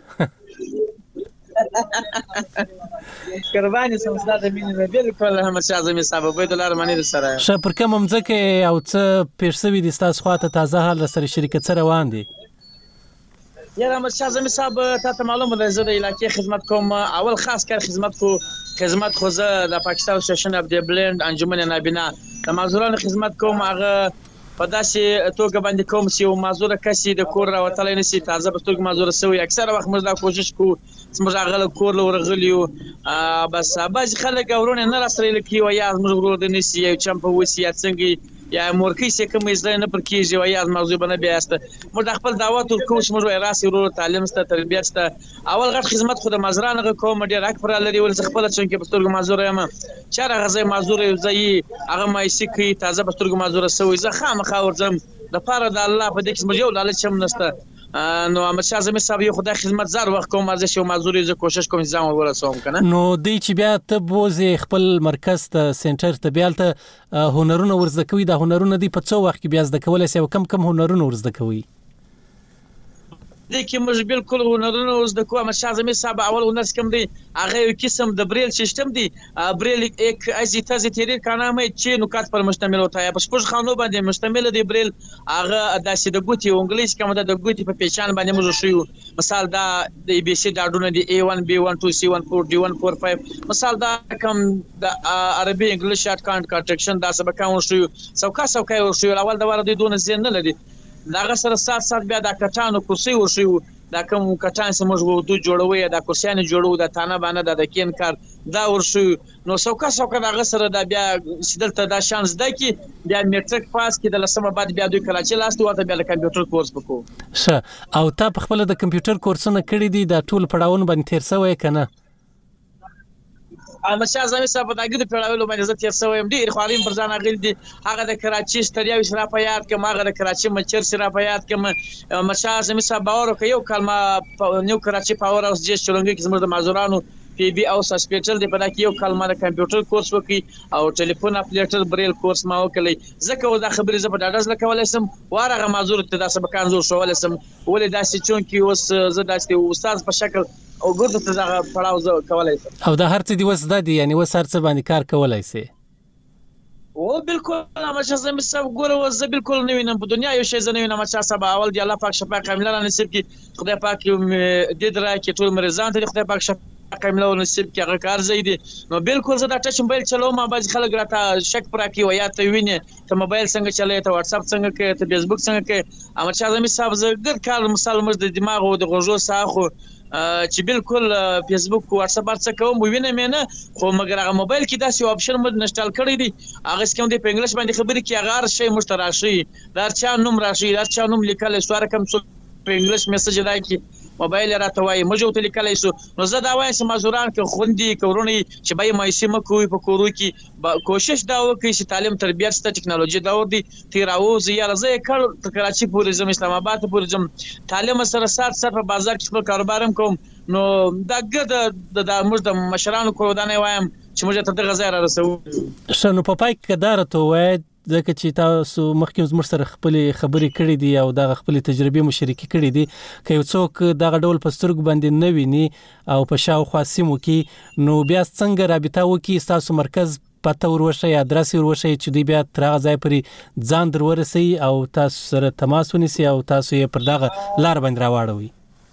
قرباني سم ستاسو مینه بالکل محمد شاه زمي صاحب به دلار معنی د سره ش پر کوم مزکه او څه پیرسوي د تاسو خواته تازه حال سره شرکت سره روان دي. یا محمد شاه زمي صاحب تاسو معلومه ده زه د علاقې خدمت کوم. اول خاص کار خدمت کو خدمت خو زه د پاکستان سیشن اف د بلند انجمن نابینا د معذورانو خدمت کوم. هغه په داسې توګه باندې کوم چې یو معذور کسي د کور راوتلی نشي تازه په توګه معذور شوی. اکثره وخت موږ دا کوشش کوو چې موږ هغه کور له ورغلي یو بس بعضې خلک ورونه نه راسره لیکي وایي یاد موږ ورور د نیسي یو چمپه وسي یا څنګه یا مورکۍ چې کوم زده نه پر کېږي وایي یاد موضوع به نه بیایسته. موږ د خپل دعوت ورکوو چې موږ وایي راسئ ورور تعلیم شته تربیت شته. اول غټ خدمت خو د معذورانو هغه کوم ډېر حق پر لري ولې زه خپله چونکې په سترګو معذوره یم. چېرې هغه ځای معذور یو ځای هغه مایوسي کوي تازه په سترګو معذوره شوی زه خامخا ورځم دپاره د الله په دې کې زموږ یو لالچ هم نشته. نو محمد شاه زمي صاحب یو خدای خدمت زار وخت کوم ارزش یو معذور زه کوشش کوم ځان ورسوم کنه. نو دی چې بیا ته بوزې خپل مرکز ته سنټر ته بیا ته هنرونه ورزده کوي. دا هنرونه دی په څو وخت کې بیا زده کولی سي او کم کم هنرونه ورزده کوي؟ دې کې موږ بالکل هنرونه زده کوو. محمد شاه زمي صاحب اول هنر کوم دی هغه یو قسم د بریل سیستم دی. بریل ایک ایسی تازه تحریر کا نام ہے چھ نکات پر مشتمل ہوتا ہے. پس پوش خانو باندې مشتمل دی بریل هغه داسې د ګوتې انګلیس کوم د ګوتې په پیچان باندې موږ شو. مثال دا د ای بی سی ډاډونه دی اے ون بی ون ټو سی ون فور ډي ون فور فایو. مثال دا کوم د عربي انګلیش شارټ کانټ کانټریکشن دا سبقونه شو سوکا سوکا شو. اول د واره دی دونه زین نه لري داغه سره سات سات بیا د کټانو کرسي ورشو دا کوم کټان چې موږ وو جوړوي دا کرسیان جوړو دا تانه باندې د کین کار دا ورشو. نو سوکا سوکا داغه سره دا بیا سیدلته دا شانس ده کې بیا میټریک پاس کې د لسمه بعد بیا دوی کراچي لاست وته بیا د کمپیوټر کورس وکړو. ښه او تا په خپل د کمپیوټر کورسونه کړی دي دا ټول پړاوونه باندې تیر شوی کنه؟ محمد شاه زمي صاحب په دغه پیړاویلو باندې زه تیر شوی یم. ډېر خواریم پر ځان اغیل دي هغه د کراچي ستړیاوي سره په یاد کړم هغه د کراچي مچر سره په یاد کړم. محمد شاه زمي صاحب باور وکړ یو کلمه نیو کراچي پاور هاوس جې چلونګي کې زموږ د معذورانو پی بی او هاسپټل دی په دا کې یو کلمه د کمپیوټر کورس وکړي او ټلیفون اپلیټر بریل کورس ما وکړي. ځکه دا خبرې زه په ډاډه زړه کولی سم وارغه معذور ته دا سبقان زه ښوولی سم ولې داسې چونکې اوس زه داسې استاد په شکل او ګورته ته دغه پړاو زه کولی سم او دا هر څه دې اوس زده دي یعنې اوس هر څه باندې کار کولی سي؟ او بالکل محمد شاه زمي صاحب ګوره اوس زه بالکل نه وینم په دنیا یو شی زه نه وینم. محمد شاه صاحب اول دی الله پاک شفا کامله را نصیب کړي. خدای پاک دې در راکړي ټول مریضان ته خدای پاک شفا کامله و نصیب کړي هغه کار ځای دی. نو بالکل زه دا ټچ موبایل چلوم بعضې خلک راته شک پر راکړي وایي یا ته وینې ته موبایل څنګه چلوې ته وټساپ څنګه کوې ته فیسبوک څنګه کوې. محمد شاه زمي صاحب زه ګډ کار مثال موږ د دماغ او د غوږو ساه خو چې بالکل فیسبوک واتساپ هر څه کوم وینم یې نه خو مګر هغه موبایل کې داسې یو اپشن موږ انسټال کړی دی هغه څه کوم دی په انګلیش باندې خبرې کوي هغه هر شی موږ ته راشي د هر چا نوم راشي د هر چا نوم لیکلی سو هر کوم څوک په انګلیش میسج دی کې موبایل یې راته وایي موږ ورته لیکلی سو. نو زه دا وایم چې معذوران که خوندي که ورونه چې به یې مایوسي مه کوئ په کورو کې کوشش دا وکړئ چې تعلیم تربیت شته ټکنالوژي دور دی تی راوځي یاره زه یې کړ تر کراچي پورې ځم اسلام آباد پورې ځم تعلیم سره سات سات په بازار کې خپل کاروبار هم کوم. نو دا ګډ د موږ د مشرانو کورو دا نه وایم چې موږ ته دغه ځای را رسوو. ښه نو په پای کې که دا راته ووایې ځکه چې تاسو مخکې زموږ سره خپلې خبرې کړې دي او دغه خپلې تجربې مو شریکې کړې دي که یو څوک دغه ډول په سترګو باندې نه ویني او په شاوخوا سیمو کې نو بیا څنګه رابطه وکړي ستاسو مرکز پته ور وښیي ادرس یې ور وښیي چې دوی بیا تر هغه ځای پورې ځان در ورسوي او تاسو سره تماس ونیسي او تاسو یې پر دغه لار باندې راواړوي؟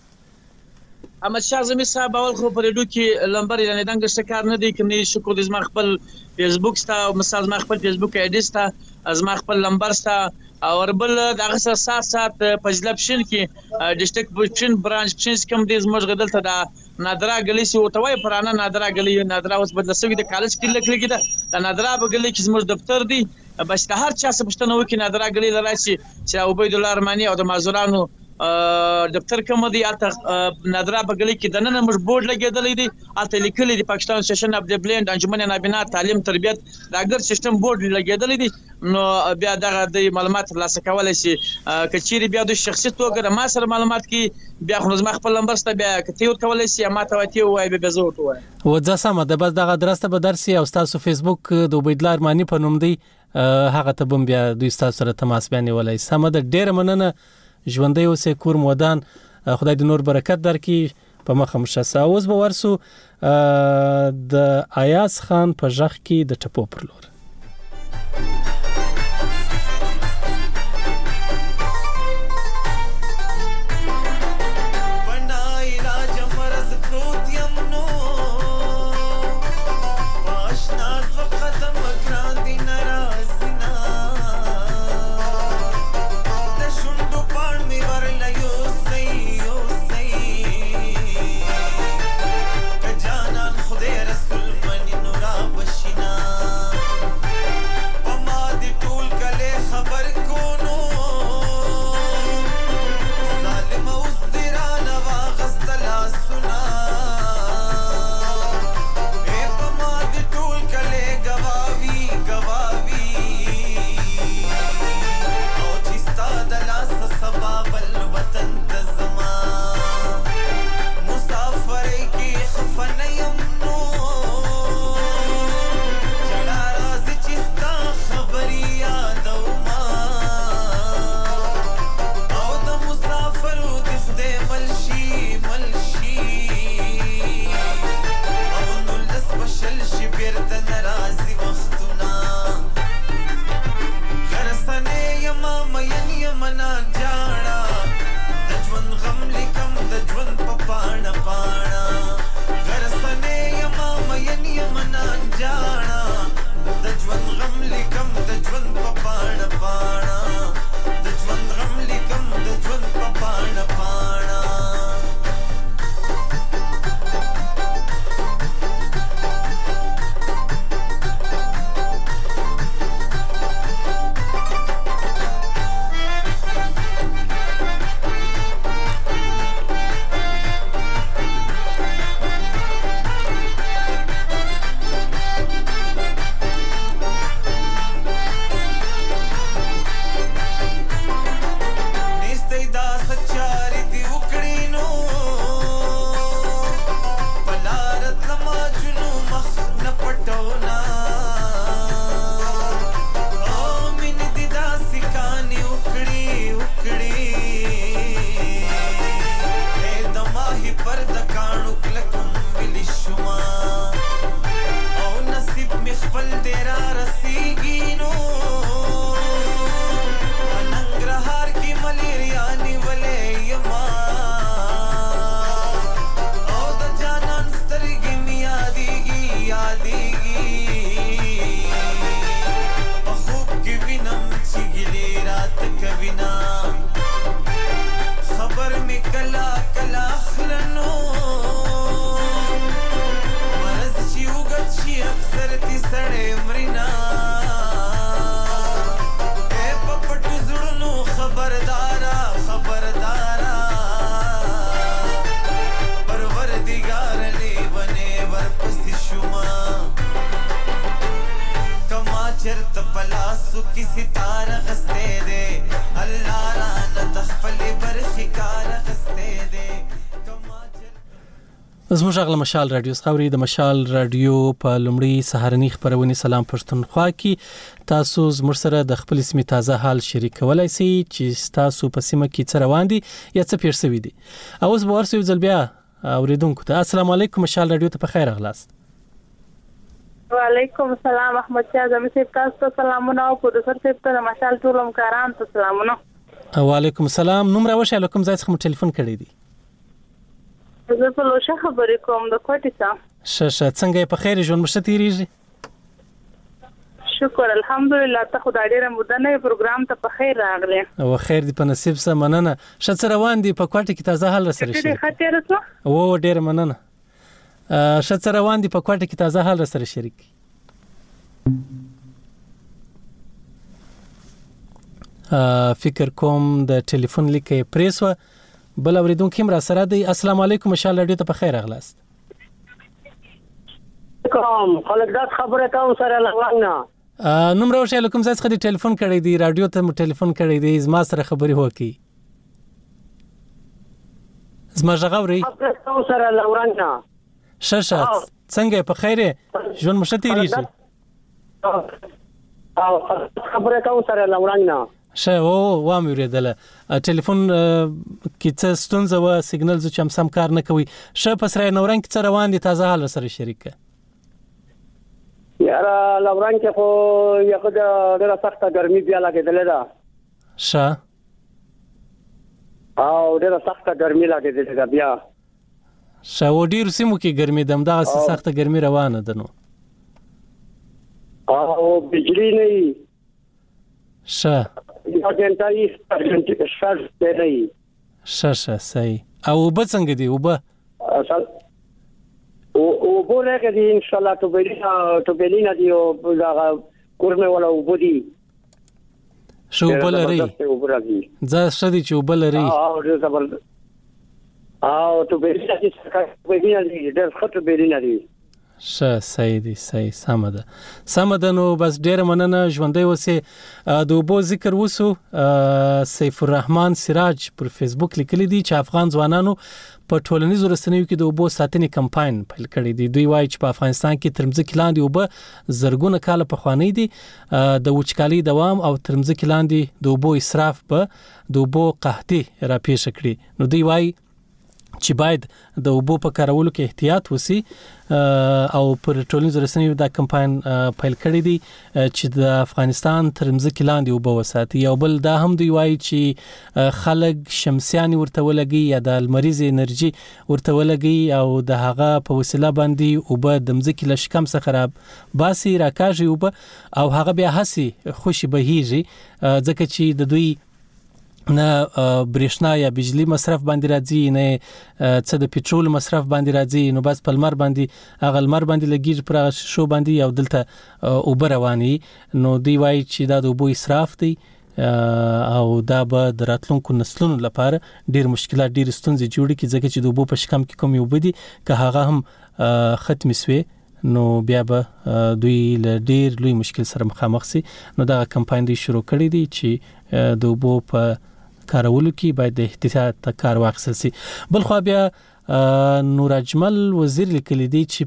محمد شاه زمي صاحب اول خو په ریډیو کې لمبر یعنې دنګ څه کار نه دی کوم نه شکر دې زما خپل فیسبوک ستا مثال زما خپل فیسبوک آی ډي ستا زما خپل لمبر ستا او بل دغه سره سات سات پجله پښین کې ډیسټریکټ پښین برانچ پښین کوم دې زموږ غدل ته دا نادرا غلی سی وته وای پرانا نادرا غلی نادرا اوس بدل سوي د کالج کې لکه لګی دا نادرا په غلی کې زموږ دفتر دی بس د هر چا څه پښتنه وکي نادرا غلی لراشي چې عبید الله ارمانی او د مازورانو دفتر کوم دی اته نادرا په غلی کې دنه موږ بورډ لګیدلې دی اته لیکلې دی پاکستان سیشن اف د بلند انجمن نابینا تعلیم تربیت د اگر سیستم بورډ لګیدلې دی نو بیا دغه د معلومات خلاص کولای شي کچيري بیا د شخصي توګه د ما سره معلومات کې بیا خو زما خپل نمبر ست بیا کته ور کولای شي ما ته وتی وای به بزوت وای و ځه سم ده بس دغه درسته به درسي او تاسو فیسبوک د عبیدالله ارمانی په نوم دی هغه ته بم بیا دوی تاسو سره تماس بیان ولای سم ده ډیر مننه ژوندۍ اوسې کور مودان خدای د نور برکت درکړي په مخه مشسا اوس به ورسو د ایاز خان په ژغ کې د ټپو پر لور زموږ غل مشال رادیو خبري د مشال رادیو په لومړی سهارنی خبرونه سلام پښتونخوا کې تاسو زموږ سره د خپل اسمي تازه حال شریکولای شئ چې تاسو په سیمه کې څه روان دي یا څه پېښ شوی دي. اوس به ورسې ځل بیا اوریدونکو ته السلام علیکم مشال رادیو ته په خیر اغلاست. وعلیکم السلام احمد شاه زمي صاحب تاسو ته سلامونه او پروفیسور صاحب ته مشال ټول همکاران ته سلامونه. وعلیکم السلام. نوم راوښه لکم ځای څخه ټلیفون کړی دی. زه په لوشه خبرې کوم د کوټې څخه. شه شه څنګه په خیر ژوند مشه تیریږي؟ شکر الحمدلله. ته خدای ډېر مودنه پروګرام ته په خیر راغلی. او خیر دی په نصیب سره مننه. شت سره روان دی په کوټه کې تازه حال سره شي. ډېر خطر وسو. او ډېر مننه. شت سره روان دی په کوټه کې تازه حال سره شریک. فکر کوم د ټلیفون لیکه پریسو بل اوریدونکو هم را سره دی. السلام علیکم ان شاء الله ډېر ته په خیر راغلاست. کوم خلک دا خبره کوم سره لغوانا نوم راوشه لکم زاس خدي ټلیفون کړی دی رادیو ته مو ټلیفون کړی دی زما سره خبري وکي زما ژغوري خبره کوم سره لغوانا شاشه څنګه په خیره ژوند مشتي ریشي او خبره کوم سره لغوانا شه او وام یریدله ټلیفون کې څه ستونزه و سیګنل ز چې سم کار نه کوي شه پسره نورنګ څه روان دي تازه حال سره شریکه یاره لوران کې خو یو د ډېره سخته ګرمي بیا لګېدلې ده ښه او ډېره سخته ګرمي لګېدلې ده بیا ښه و ډېرو سیمو کې ګرمي ده همدغسې سخته ګرمي روانه ده نو او بجلي نه وي ښه یو ګنټه وي شپږ دی نه وي ښه ښه صحیح او اوبه څنګه دي اوبه او او بوله کې دي ان شاء الله ته بیلینا ته بیلینا دی او دا کورمه ولا وبدي شو بلري ځا شدي چې وبلري او ډېر زبردست او ته بیلینا چې بیلینا دی ډېر خطر بیلینا دی ښه صحیح دی صحیح سم ده سم ده نو بس ډېر مننه ژوندۍ اوسې د اوبو ذکر وسو سیف الرحمن سراج پر فیسبوک لیکلی دی چې افغان ځوانانو په ټولنیزو رسنیو کې د اوبو ساتنې کمپاین پیل کړی دی. دوی وایي چې په افغانستان کې تر مځکې لاندې اوبه زرګونه کاله پخوانۍ دي د وچکالۍ دوام او تر مځکې لاندې د اوبو اسراف په د اوبو قحطي راپېښه کړي. نو دوی وایي چې باید د اوبو په کارولو کې احتیاط وسی او پر ټولنیزو رسنیو دا کمپاین پیل کړی دی چې د افغانستان تر مځکې لاندې اوبه وساتي. او بل دا هم دوی وایي چې خلک شمسیانې ورته ولګي یا د لمریزې انرژي ورته ولګي او د هغه په وسیله باندې اوبه د مځکې له شکم څخه را باسي راکاږي اوبه او هغه بیا هسې خوشي بهیږي ځکه چې د دوی نه برېښنا یا بجلی مصرف باندې راځي نه څه د پټرول مصرف باندې راځي نو بس په لمر باندې هغه لمر باندې لګیږي پر شو باندې او دلته اوبه رواني نو دی وایي چې دا د اوبو اسراف دی او دا به د راتلونکو نسلونو لپاره ډیر مشکلات ډیر ستونزې جوړي کی ځکه چې د اوبو په شکم کې کوم یو بدی که هغه هم ختم شوي نو بیا به دوی له ډیر لوی مشکل سره مخامخ سي. نو دا کمپاین دی شروع کړی دی چې د اوبو په کارولو کې باید د احتیاط کار واخیستل شي. بل خو بیا نور اجمل وزیر لیکلی دی چې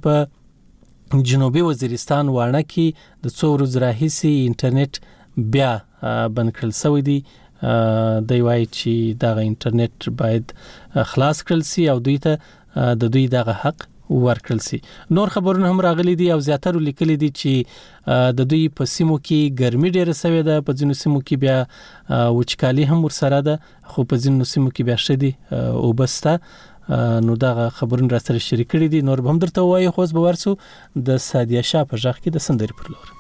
په جنوبي وزیرستان وانه کې د څو ورځې راهیسې انټرنیټ بیا بند کړل شوی دی. دی وایي چې دغه انټرنیټ باید خلاص کړل شي او دوی ته د دوی دغه حق ورکړل شي. نور خبرونه هم راغلي دي او زیاتره لیکلي دي چې د دوی په سیمو کې ګرمي ډیره شوې ده په ځینو سیمو کې بیا وچکالي هم ورسره ده خو په ځینو سیمو کې بیا شدي او بسته نو دا خبرونه را سره شریک کړي دي. نور به هم درته وایي خو به ورسو د سادیه شاه په ژغ کې د سندري پر لور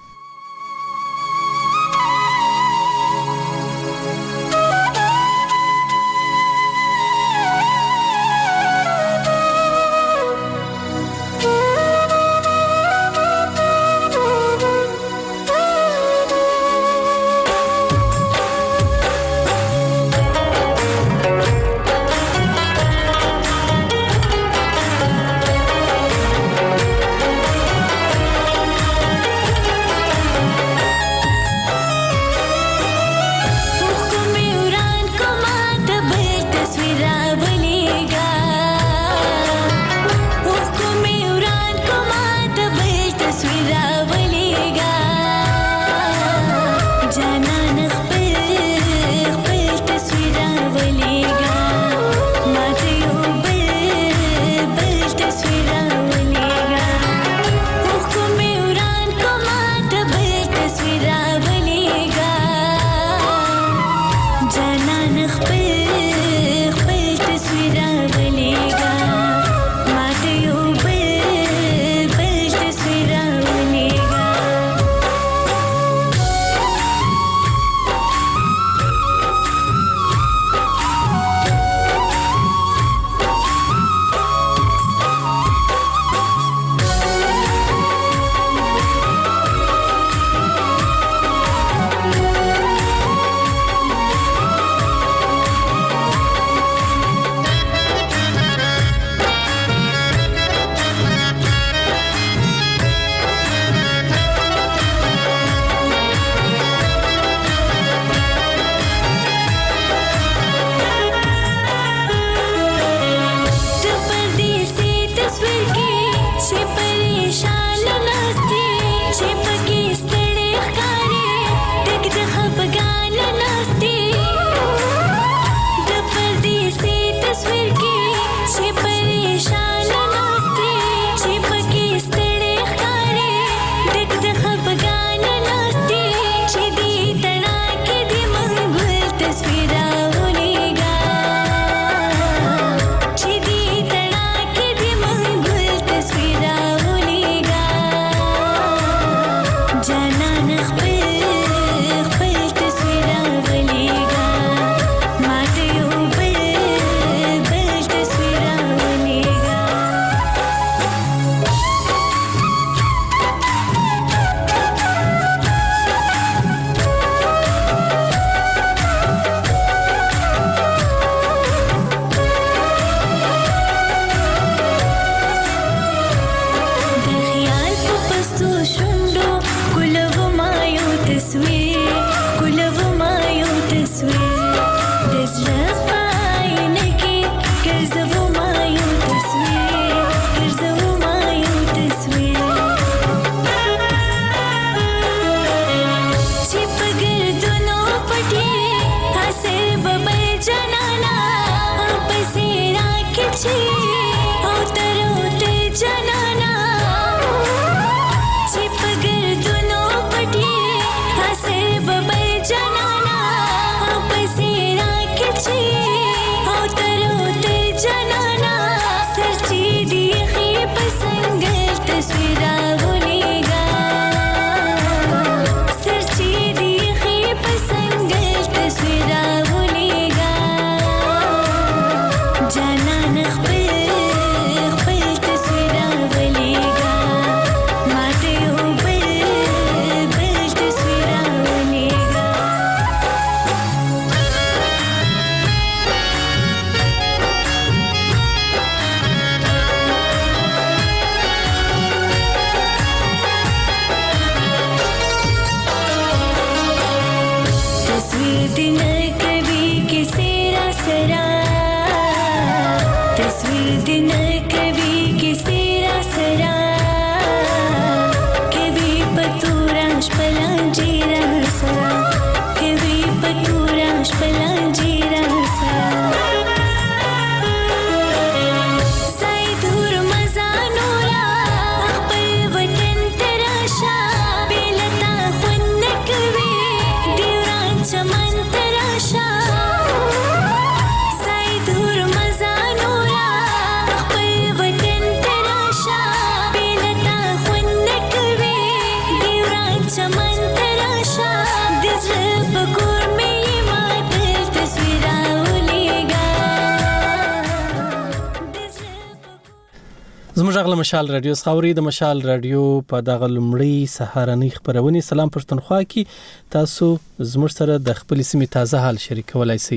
زموږ غل مشال رادیو خاوري د مشال رادیو په دغه لمړی سهارنی خبرونه سلام پښتونخوا کې تاسو زموږ سره د خپل سیمې تازه حال شریکولای شئ.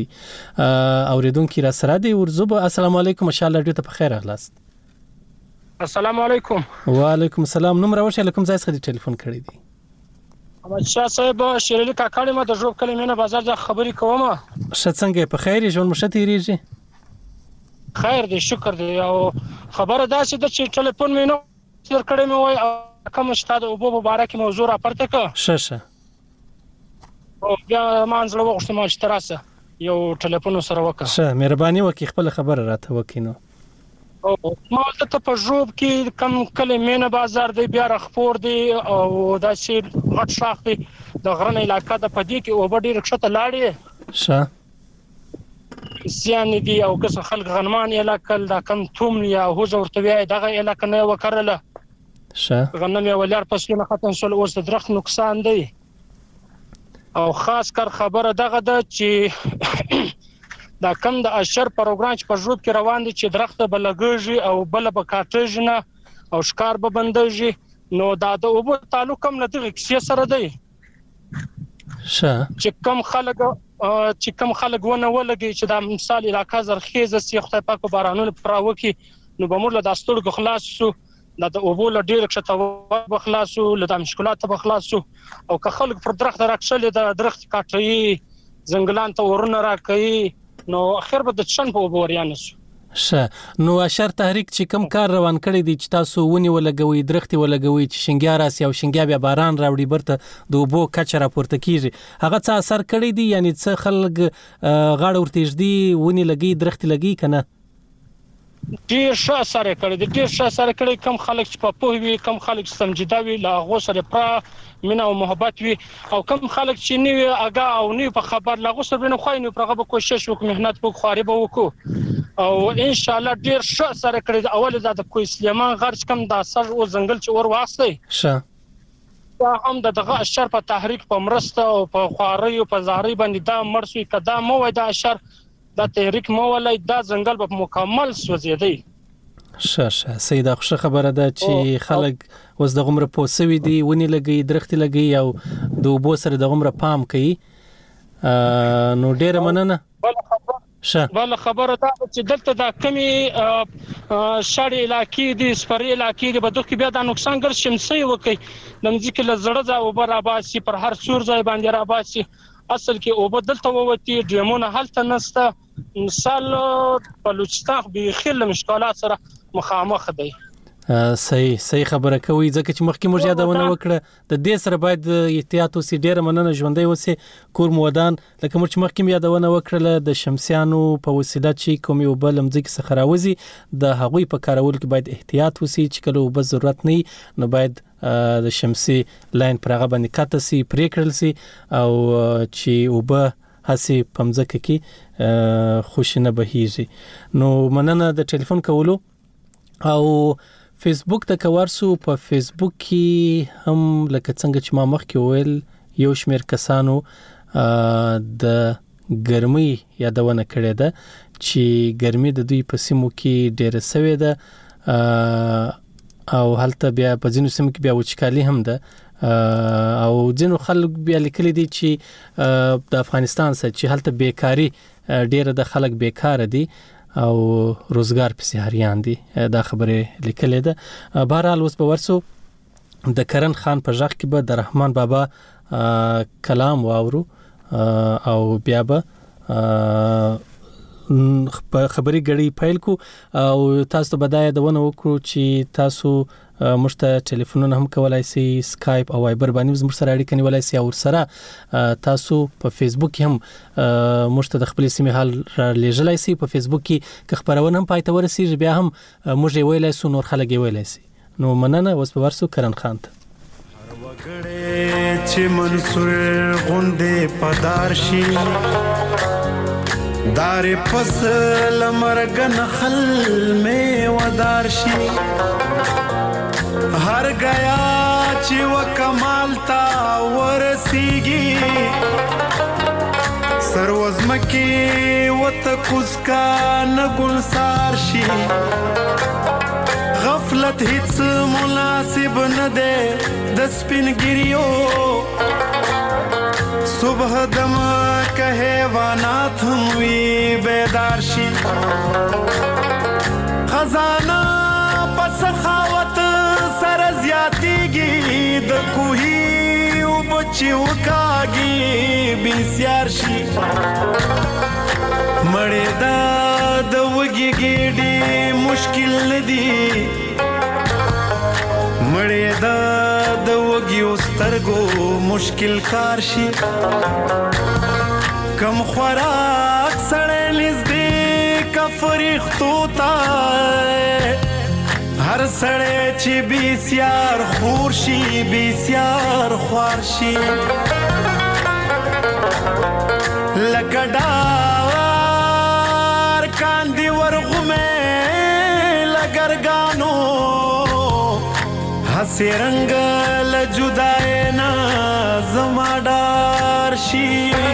اوریدونکو را سره دی ورزوب السلام علیکم مشال رادیو ته په خیر اغلاست. السلام علیکم. وعلیکم السلام. نوم راوښه لکم ځای څخه ټلیفون کړی دی. احمد شاه صاحب شیرلی کاکړی ما د جوب کلمې بازار ځ خبرې کوم. شڅنګ په خیر ژوند مشته ریږي. خیر دی شکر دی او خبره دا چې د ټلیفون مې نو تر کړه مې وای کوم شته د ابو مبارک موضوع را پرته کا ششه او بیا مانځله وغوښته ما چې تراسه یو ټلیفون سره وکړه. شه مهرباني وکي خپل خبره راته وکینو. او ما ته په جوب کې کم کلمې نه بازار دی بیا رخپور دی او دا چې غټ شاخ دی د غرن علاقې د پدې کې او ډېر ښه لاړې شه سیان دي او که خلک غنمان علاقه دا کم توم یا هوز ورته وی دغه علاقه نه وکړله شه غنم یو ولر پسونه ختم شول اوس د درخت نقصان دی او خاص کر خبره دغه د چې دا کم د اشر پروګرام په جوب کې روان دي چې درخت بلګږي او بل به کاټژ نه او شکار به بندږي نو دا د اوبو تعلق کم نه دغه کیسه سره دی شه چې کم خلک چې کم خلک ونه ولګي چې دا مثال علاقې زرخیزه سی خدای پاک بارانونه پراو کې نو بمور له داستور خلاص شو دا د اوبو له ډیر کښته بخلاصو له مشکلات بخلاصو او که خلک پر درخت راکشل د درخت کاټي زنګلان ته ورونه راکې نو اخر به د چن په اوبو ریانس شه نو اشر تحریک چې کم کار روان کړی دی چې تاسو ونی ولګوي درخت ولګوي چې شنګیا راسي او شنګیا بیا باران راوړي برته د اوبو کچ را پورته کیږي هغه څه اثر کړی دی یعنی څه خلک غاړه ورتېږدي ونی لګي درخت لګي کنه ډیر ښه اثر کړی دی ډیر ښه اثر کړی کم خلک چې په پوه وي کم خلک سمجدا وي لا غو سره پر مینا او محبت وي او کم خلک چې نیو اگا او نیو په خبر لا غو سره نه خوینو پرغه به کوشش وکړو مهنت وکړو خاري به وکړو او ان شاء الله ډیر ښه اثر کړی اول دا د کوی سلیمان غرچ کم دا سر او زنګل چې ور واسطه شه دا هم دغه اشر په تحریک په مرسته او په خواري او په زاري باندې دا مرسوي کدا مو وای دا اشر دا تحریک مو ولای دا زنګل په مکمل سوځیدي شه شه سیده خوشا خبره ده چې خلک اوس د غمره پوسوي دي ونی لګي درخت لګي او د وبو سره د غمره پام کوي نو ډیره مننه شه بل خبره ده چې دلته دا کمی شړې علاقې دي سپری علاقې دي په دغه بیا د نقصان ګر شمسي وکي د مځکه لزړه ځا او براباسي پر هر څور ځای باندې راباسي اصل کې او بدلته ووتی ډیمونه هلته نسته مثال بلوچستان به خل مشکلات سره مخامخ دی. صحیح صحیح خبره کوي ځکه چې مخکې موږ یادونه وکړه د دې سره باید احتیاط وسی. ډیره مننه ژوندۍ وسی کور مودان لکه موږ مخکې یادونه وکړه د شمسیانو په وسیله چې کومي وبل مځکه څخه راوځي د هغوی په کارول کې باید احتیاط وسی چې کله وب ضرورت نه نو باید د شمسي لاین پر هغه باندې کاته سي پرې کړل سي او چې وب هسي پمځکه کې خوشنه بهيږي. نو مننه د ټلیفون کولو او فیسبوک ته کوارسو. په فیسبوک کې هم لکه څنګه چې ما مخکې ویل یو شمېر کسانو د ګرمۍ یادونه کړې ده چې ګرمي د دوی په سیمو کې ډېره سوي ده او هلته بیا په ځینو سیمو کې بیا وچکالي هم ده او ځینو خلک بیا لیکلي دي چې د افغانستان سره چې هلته بیکاری ډېره د خلک بیکاره دي او روزګار په سهاریان دي. دا خبره لیکلې ده. بهرحال اوس به ورسو د کرن خان په ځخ کې به د رحمان بابا کلام واورو او بیا به خبري غړي فایل کو او تاسو ته بدايه دونه وکړو چې تاسو مشته ټلیفونونه هم کولای شئ سکایپ او وایبر باندې زموږ سره اړیکه نیولای شئ او سره تاسو په فیسبوک هم مشته د خپل سیمه حال را لېږلای شئ. په فیسبوک کې خبرونه هم پاتې ورسیږي بیا هم موږ ویلای سو نور خلک ویلای شي. نو مننه اوس په ورسو کرن خان ته وګړې چې منصور غوندې پدارشي دار فصل مرګ نخل میں ودارشي هر گیا چې و کمال تا ورسیږي سروزمکی وت کوزکا نګل سارشي غفلت هیڅ مناسب نه ده د سپینګریو صبح دم که حیوانات هم وی بیدار شي خزانه په سخاوت سره زیاتیږي د کوهي او بچي وکاږي بسیار شي مړې دا د وګي ګډي مشکل ندي مړې دا د وګي سترګو مشکل کار شي کم خوراک سړې نږدې کا فرښتو تا هر سړې چې بسیار خور شي بسیار خوار شي لګډار کاندي ورغمه لګرګانو هسي رنگ لجدای نا زمادار شي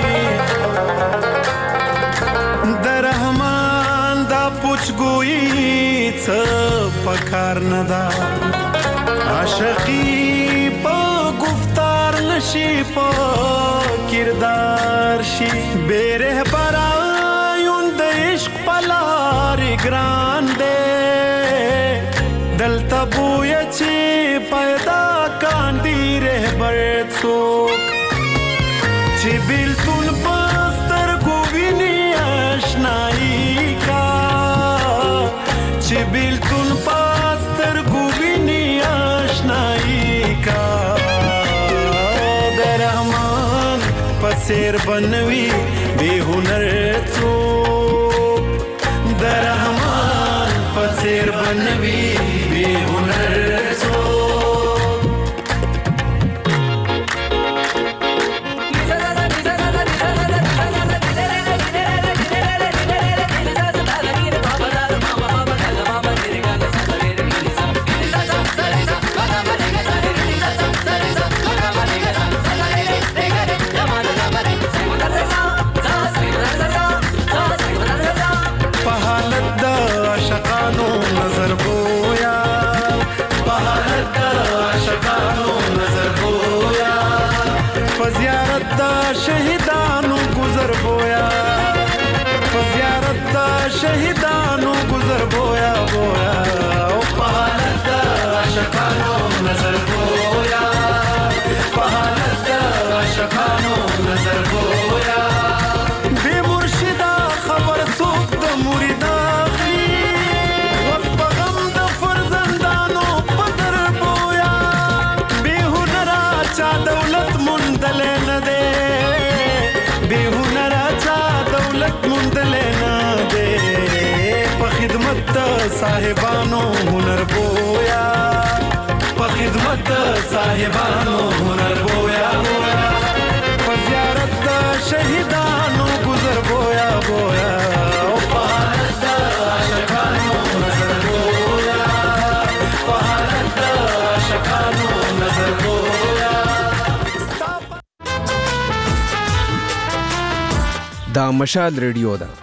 در رحمان دا پوچګوئی څه پکار ندا عاشقی په گفتار نشي په کردار شي بیره برایون د عشق پلار ګران دے دلته بویا چې پیدا کاندي رهبر څوک چې بیلتون پستر کو ویني آشنایی کا چې بیلتون پستر کو ویني آشنایی کا د رحمان پسیر بنوي بے هنر څوک د رحمان پسیر بنوي بے هنر څوک په حالت د عاشقانو نظر بو صاحبانو هنر بویا په خدمت صاحبانو هنر بویا په زیارت د شهیدانو گزر بویا بویا او په حالت د عاشقانو نظر بویا په حالت د عاشقانو نظر بویا. دا مشال ریډیو ده